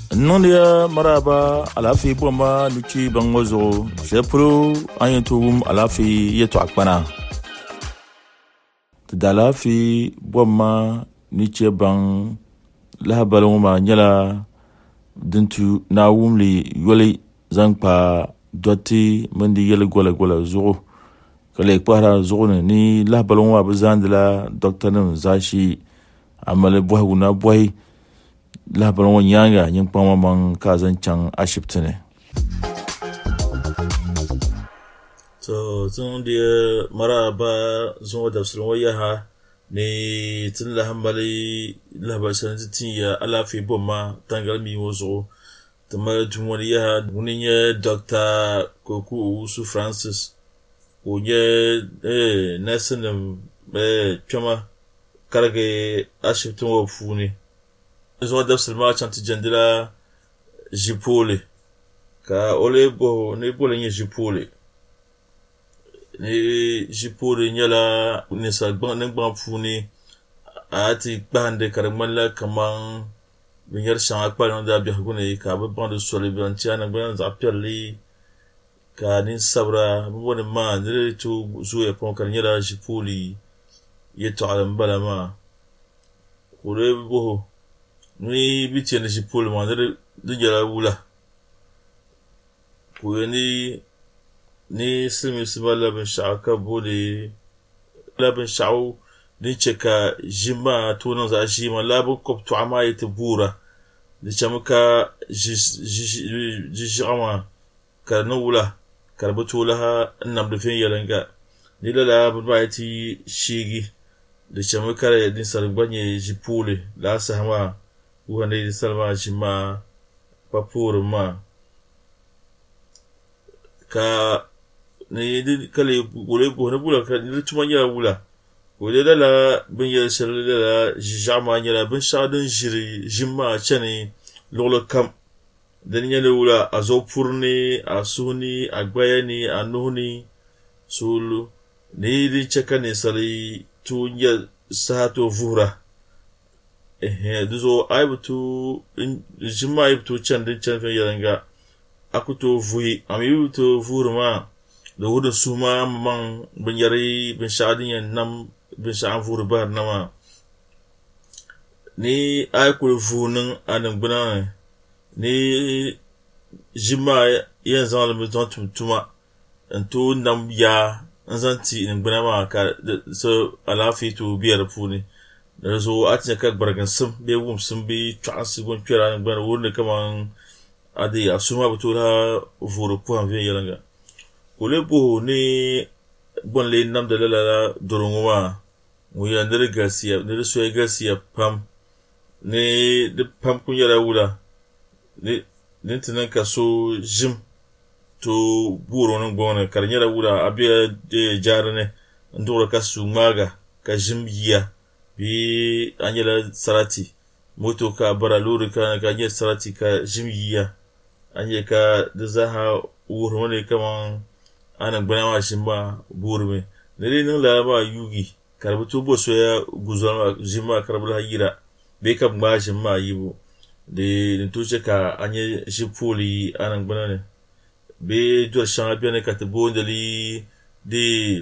Non dia maraba alafi boma nuchi bangwazo shepro ayentum alafi yeto akpana tadalafi boma nuchi bang lahabaloma nyala dintu na wumli yole zangpa doti mandi yele gola zugo kale kwara zugo ni lahabaloma bazandla doctor nan zashi amale bohuna boy labaran wani yanga yin kwamaman kazancan ashibiti ne. So, tun da maraba zuwa da sulun waya ha ne tun lahambali labarsan zitin ya alafi bomma tangalmi wazo ta mara tun wani ya wani ya Dr. Koku su Francis ko ya nasanin kyama karge ashibitin wafu ne. Zuwa da sulma chanti jandila jipole ka ole bo ne bole nye jipole ne jipole nyala ne sa gban ne gban funi ati bande karamalla kaman binyar shan akpa no da bi hagune ka ba bande sole bi antiana gban za perli ka nin sabra bo ne ma ne to zuwa pon kan nyala jipole yeto alam bala ma kore bo ni biti ne jipole ma de jara wula ko ni simi sibala ben shaka bole labin sha'u ni cheka jima to nan za jima labu koptu ama yete bura ni chamka jijama ka na wula karbato laha annam da fin yalanga ni la ba yati shigi da chamka ya din sarbanye jipole la sahama wanda salma jima papur ma ka ne kale gole gona bula ka ni tuma ya wula gole la bin ya sirri la jama ya bin shadin jiri jima chane lolo kam dan ya wula azo purni asuni agbayani anuhni sulu ne di chaka ne sari tu ya sato vura duzo aibutu jima aibutu chan fe yaranga akuto vui amibutu vurma da wudun suma man binyari bin shadin yan nam bin sha'an vurbar nama ni aikul vunin anan bina ni jima yan zan almuton tumtuma anto nam ya anzanti in bina ma ka so alafi to biyar funi da zo a cikin kan bargan sun be wum sun be chance gon kira nan ban wurin kaman ade asuma butura vuru ko an vien yalanga kole bo ne bon le nam de la dorongwa mu ya ndere garcia ne so garcia pam ne de pam kun yara wula ne tinan ka so jim to buro nan gona karnyara wula abiya de jarane ndora ka su maga ka jim yiya bi anyela sarati moto ka bara lori ka nye sarati ka jimyiya anye ka da zaha wuro ne kaman anan gbana ma shimba burme ne nan la ba yugi karbuto bo so ya guzama jimma karbula yira be ka ba jimma yibo de ntuche ka anye jipoli anan gbana ne be do champion ne ka te bondeli de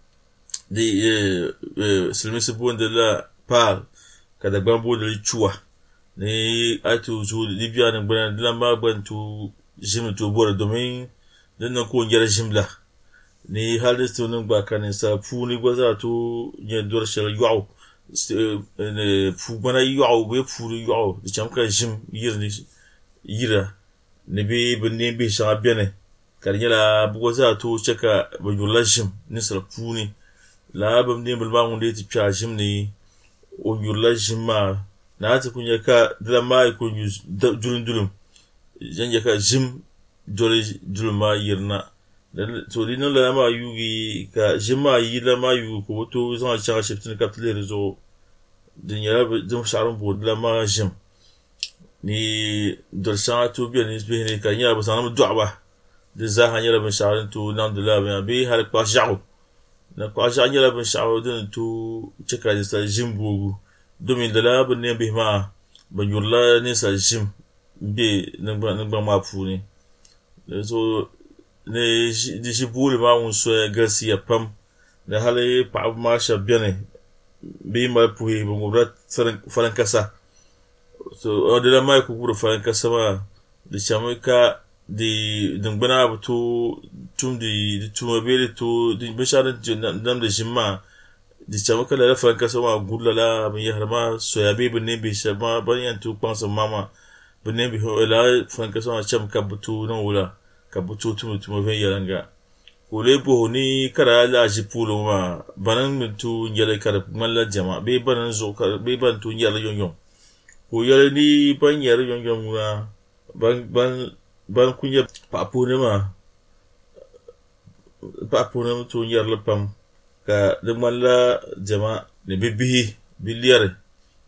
silmisi bonde la par kada gbambo de chua ni atu zu libya na gbana de la ma gbantu jim to bora domin dan na ko ngera jimla ni halistu nan ba kan sa fu ni gwaza to nya dor shal yaw ne fu bana yaw be fu yaw de chamka jim yira ne be benne be sha bene kan yala bugwaza to cheka bujula jim ni sa fu ni la bam ne bulba mun de ti pya jim ni o yurla jimma na ta kunya ka dala mai ko julun janje ka jim dole julma yirna to dinin la ma yugi ka jimma yila ma yu ko to zan cha shiftin ka tele rezo din ya dum sharon bo dala ma jim ni dol sa to bi ni be ni ka nya ba sanam du'aba de za hanya ban sharon to nan dala be har kwa sha'u na kwa sha'u la ban sha'u din to chika da jim bugu domin da labin ne bai ma ban yurla ne sa jim be ningba ma puuni so ne di shi buli ma won so galsiya pam da hali pa ma sha bene bi ma puhi bu ngubra faran kasa so odela mai ku buru faran kasa ma di chamika di dingbana butu di tumabele to di bisharan nam da jimma di chamika la faran kasa ma gudla la bin yarma so ya be bin bi shama ban yan tu pansa mama bin bi ho la faran kasa ma chamika butu no wula ka butu tumabele yaranga kule bo ni kara la jipulo ma banan mintu nyale kara malla jama be banan zo kara be ban tu nyale yonyon ko yale ni ban yare yonyon ma ban kunya papu ne ma papu ne tu nyale pam ka de malla jama ne bibi biliyare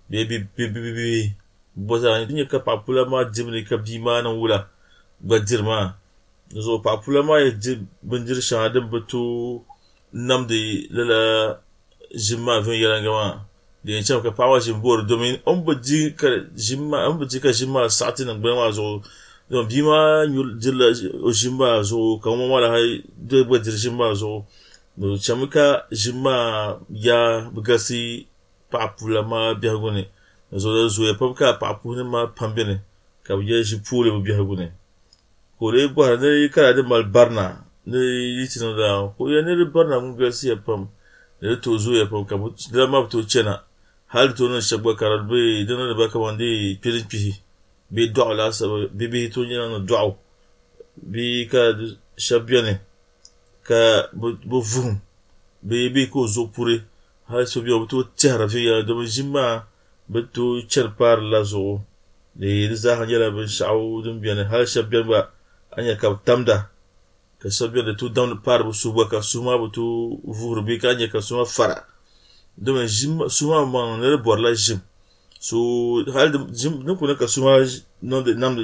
be boza ni ka papu la ma jimni ka bi ma na wula badirma zo papula ma ya banjir shahadin batu namdi lala jimma fin yaran gama da yanci ka fawa jimbor domin an baji ka jimma sati nan gama zo don bi ma jilla jimma zo kama mala hai da bajir jimma zo do chamika jimma ya bugasi papula ma biya gune zo ya papka papuna ma pambene ka biya shi pule biya gune ko dai ba ne kara da malbarna ne yitin da ko ya ne barna mun ga siya pam da to zo ya pam ka da ma to cena hal to non shagba karar be dan da baka wande pirin pihi be do la sa be to ni na do be ka shabiane ka bo vum be ko zo pure hal so biyo to tara fi ya do jimma be to cherpar la zo le za hanjala bin sha'u dun biane hal shabian ba anya ka tamda ka sabya da tu down par bu suba ka suma bu tu vurbi ka anya ka suma fara domin jim suma man ne borla jim so hal jim ne kuna ka suma non de nam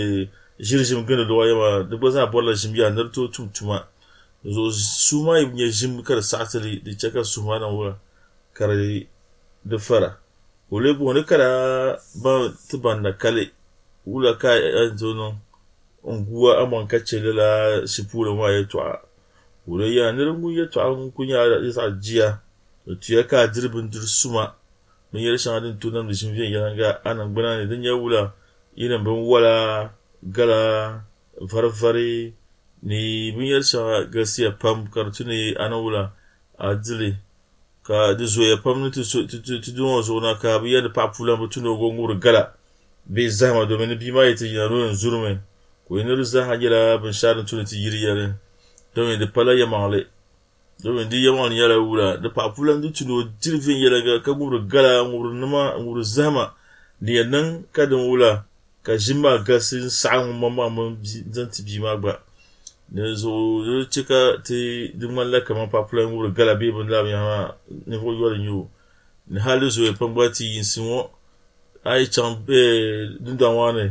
jim gane do yama da baza borla jim ya nar to tumtuma so suma ibn jim kar satali da chaka suma na wura kare da fara wole bu ne kara ba tubanda kale wula ka anzo non unguwa amon kace la sipura ma ya tu'a wure ya ne rungu ya tu'a kunya da isa jiya to ya ka dirbin dursuma mun yi rashin hadin tunan da shinfiyan ya ga anan gbana ne dan ya wula irin ban wala gala farfare ni mun yi rashin gaskiya pam kartu ne anan wula a dile ka da zo ya pam tu don zo na ka biya da papula mutun gongur gala bai zama domin bi ma yace yana ruwan zurme ko ina ruza hajira bin sharin tunati yiri yare don da pala ya male don di yawan yara wura da papulan du tuno jirfin yara ga ka guru gala guru nama guru zama da nan kadan wula ka jima gasin sa'an mamma mun zan tibi ma ba ne zo cika te dimman la kaman papulan guru gala be bin la ya ne vo yoro nyu ne halu zo e pambati yin sinwo ai chambe dinda wane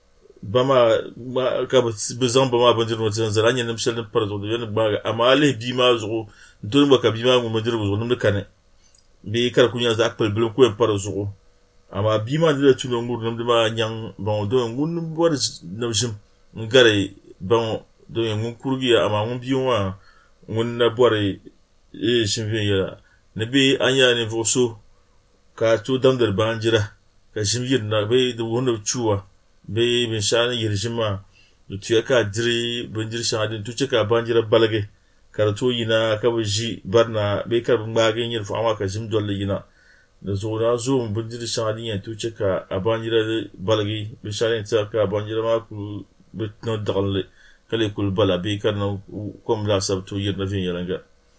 bama ka bezan bama bandir no tan zaranya nam shalin parzo da yana baga amma ale bi ma zo don baka bi ma mu mandir zo nam kane be kar kunya za akpal bilin ko en parzo amma bi ma da tuno ngur nam ma nyang bon do ngun bo na jim ngare bon do ngun kurgi amma ngun bi wa ngun na bore shimfin ya ne be anya ne voso ka to dandar banjira ka shimfin na be da wanda chuwa be bin shani yirjima da tuya ka diri banjir shadin tuce ka banjira balage karto yina ka baji barna be ka magin yin fama ka jim dolle yina da zo na zo banjir shadin ya tuce ka abanjira balage be shani ta ka banjira ma ku be no dalle kale kul bala be ka no kom la sabtu yirna fin yaranga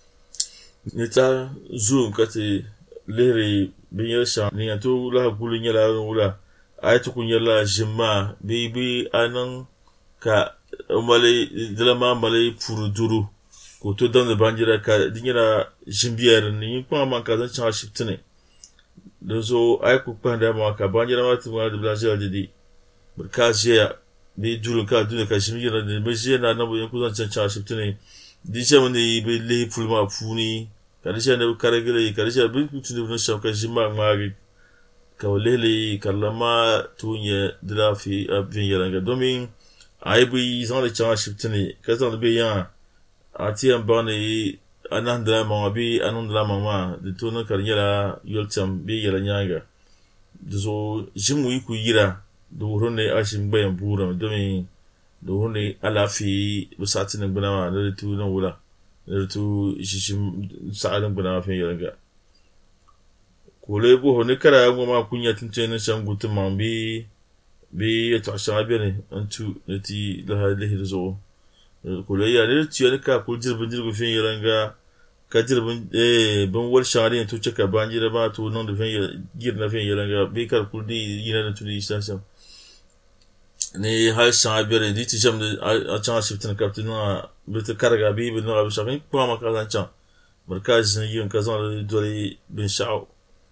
ni ta zo ka te lere bin yasha ni to la gulun yala wula ayatu kunyala jima bibi anan ka male dilama male furuduru ko to dan da banjira ka dinyara jimbiyar ni kuma man ka zan cha shiftine da zo ay ku panda ma ka banjira ma tu ma da blaja didi barka jiya bi duru ka duna ka jimbiyar da be jiya na nan bu ku zan cha shiftine di ce mun ne be le fulma funi ka di ce da karagire ka di ce bi tu da shan ka jima ma lele kallama tunye dila fi abin yalanga domin ai bi zan da cewa shifti ka zan be ya ati an ba ne anan da ma bi anan da ma da tunan karyala yoltam be yalanya da zo jimu yi ku yira da wurin ne ashin bayan bura domin da wurin ne alafi busatin bana da tunan wula da tu shishin sa'adin bana fin yalanga kole bo ne kara ngoma kunya tintene shangu tumambi bi to shabe ne antu nati la halihi zo kole ya ne tiyo ka kul jirbin fin yaranga ka jirbin ban wal shari to cika banjira ba to non da fin girna fin yaranga bi kar kul di yina da tuni sasam ne hal shabe ne di tijam a chan shiftin captain na bi ta karga bi bin na shakin kuma maka zan can markaz ne yin kazan dole bin sha'u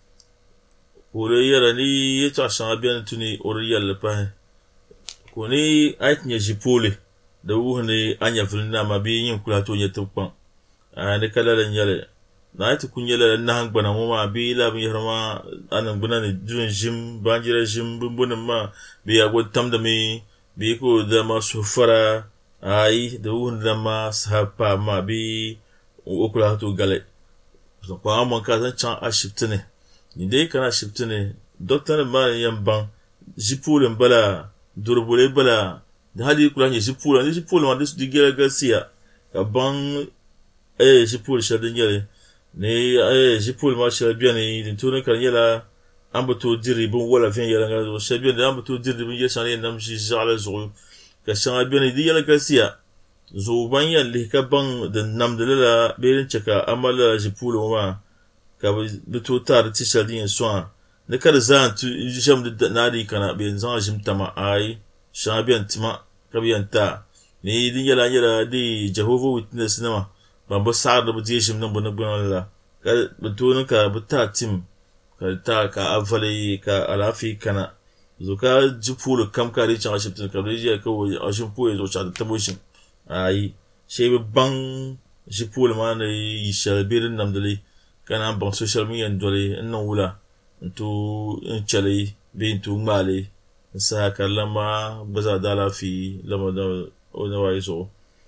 kore yara ni yato ashan abiyan tuni oriyal lepa ko ni aitin jipole da wuhne anya fulna ma bi yin kula to yete kwan ne kalalan yale na aitu kunyela na hangbana mo ma bi la bi harma anan buna ne dun jim banjira jim bumbun ma bi ya gotam da mi bi ko da ma sufara ai da wuhne da ma sahapa ma bi okula to gale so ko amon ka zan chan ashiptene ni dai kana shifti ne doctor ma yan ban jipulin bala durbule bala da hali kula ne jipulin ma dis digera gasiya ka ban jipul shadin yale ne jipul ma shabiya ne din to kan yala ambato diri bun wala fin yala ga shabiya da ambato diri bun yasa ne nam shi jala zo ka shabiya ne di yala gasiya zo ban yalle ka ban da nam da la berin cika amala jipul ma ka bi to tar ti shadin soa ne kada zan tu jam da nadi kana be zan jim tama ai shabiyan tima ka biyan ta ne din yala di Jehovah Witness nama ban ba sa da buje shim nan bana la ka to nan ka buta tim ka ta ka avale ka alafi kana zo ka jipulu kam ka ri chan shiptin ka ri ya ko a shin po zo cha da taboshin ai shebe ban jipulu ma ne yi shalbirin namdali kana ban social media dole nan wula to in chale bin to male sa kallama baza dala fi lama da ona waiso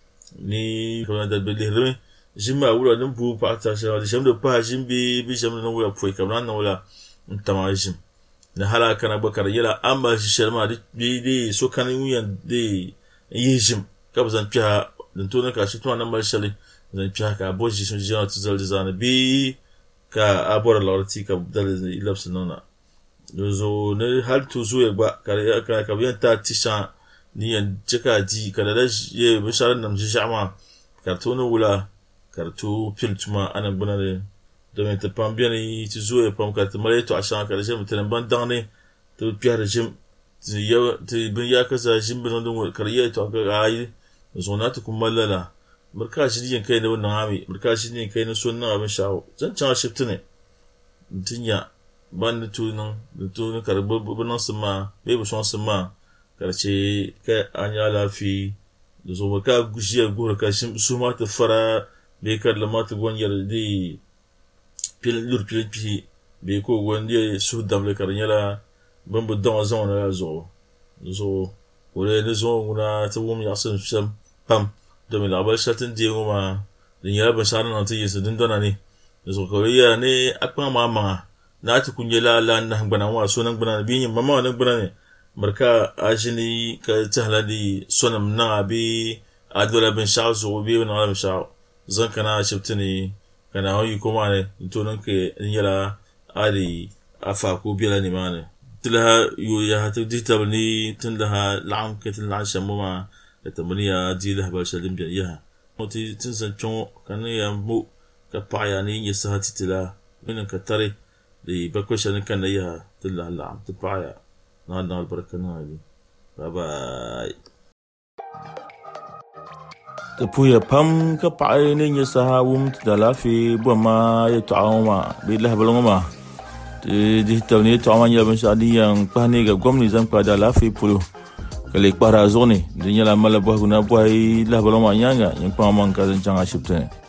ni kana da bele jima wula nan bu pata sha da shamdo pa jimbi bi shamdo nan wula foi kamna nan wula tamajim na hala kana bakar yala amma shi sharma di so kana yuyan di yijim kabzan pya dan to na ka shi to nan marshali zan pya ka boji sun jina tuzal dizana bi ka abora lorti ka dal ilapsa nona zo ne hal to zo ba ka biyan ta tisha ni yan cika ji kada da ye bisharan nam ji shama karto no wula karto filtuma anan bunare domin ta pambiyan yi ti zo pam ka ta mare to ashan ka rejim tan ban dane to piya rejim ti ya ti bin ya kaza jim bin don kariye to ga ai zo na ta kuma lala barka shi din kai ne wannan ami barka shi din kai ne sunnan abin shawo zan can shift ne tinya ban da tunan karbo bunan sama bai bu son sama karce kai anya lafi da zo ka gushiya gura ka shi su ma ta fara bai kar la ma ta gonyar di pil bai ko gonde su damle karnyala ban bu don zon na zo ore ne zo nguna ta wum ya san sam pam domin labar shatin da ma din ya ban sharan nan ta yi su din dona ne zo koriya ne akwa mama na ta kunye la na gbana wa so nan gbana bi yin mama nan gbana ne marka ajini ka ta haladi sonam na abi adola bin shaw zo bi na bin shaw zan kana shifti kana hoyi kuma ne to nan ke yala ali afa ko biya ne ma ne tilla yo ya ta digital ni tunda la'am ke tin la shamu ma tamaniya ji da bal shalim biya ya moti tin san chon kana ya mu ka paya ni ya sa titila min ka tare di bakko shan kan ya tilla la'am ta paya na albarakana ali bye bye ta puya pam ka paya ni ya sa wum da lafi bo ma ya ta'awma bi la balongma digital ni ta'awma ya ban shadi yang pani ga gwamni zan ka da lafi pulu kale para zone dinya la mala bo guna boy la balongma nyanga yang pa man ka zan changa shipte